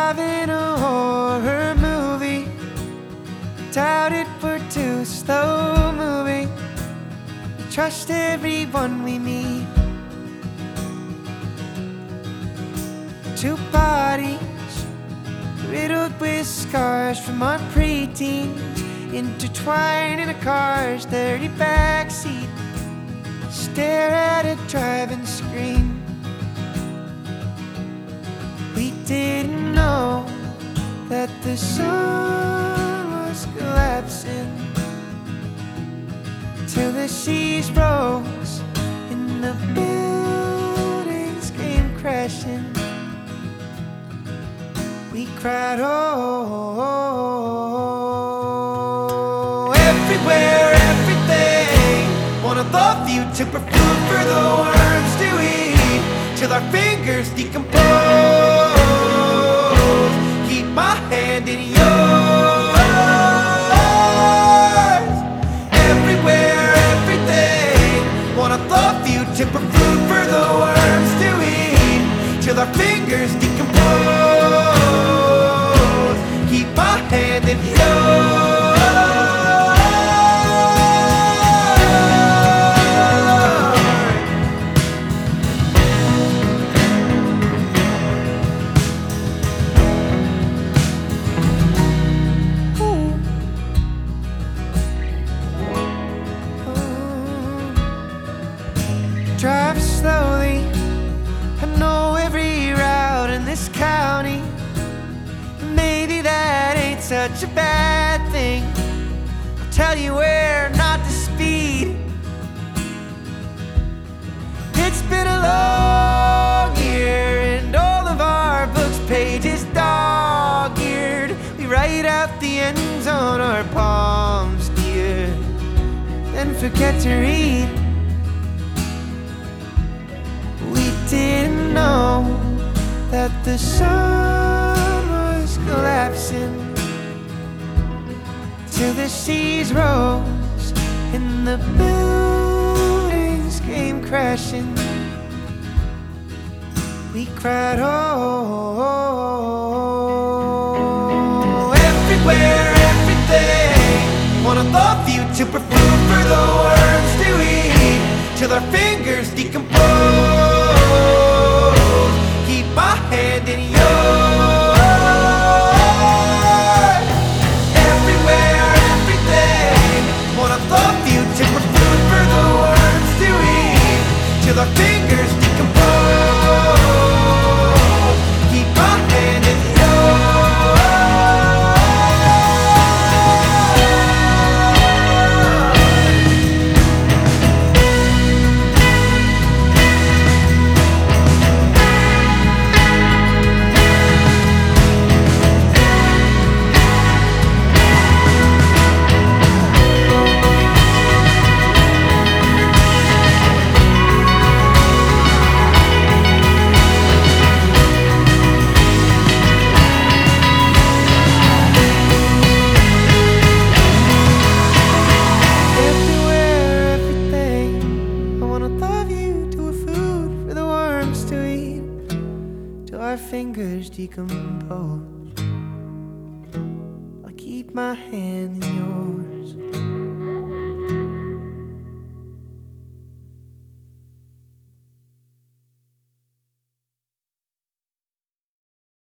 driving a horror movie. Doubt it, we're too slow moving. We trust everyone we meet. Two bodies riddled with scars from our preteens, intertwined in a car's dirty backseat. Stare at a driving screen. We didn't know that the sun was collapsing till the seas rose and the buildings came crashing. We cried, oh, everywhere, everything. Wanna love you, to put food for the worms to eat till our fingers decompose. Keep my hand in yours. Everywhere, everything. Wanna love you, to put food for the worms to eat till our fingers decompose. Keep my hand in yours. Drive slowly, I know every route in this county. Maybe that ain't such a bad thing. I'll tell you where not to speed. It's been a long year and all of our books' pages dog-eared. We write out the ends on our palms, dear, then forget to read. Didn't know that the sun was collapsing till the seas rose and the buildings came crashing. We cried, oh, everywhere, everything. Wanna love you, to put food for the worms to eat till our fingers decompose. Keep my hand in yours. Everywhere, everything. Wanna love you, to put food for the worms to eat till our fingers decompose. Keep my hand in our fingers decompose. I'll keep my hand in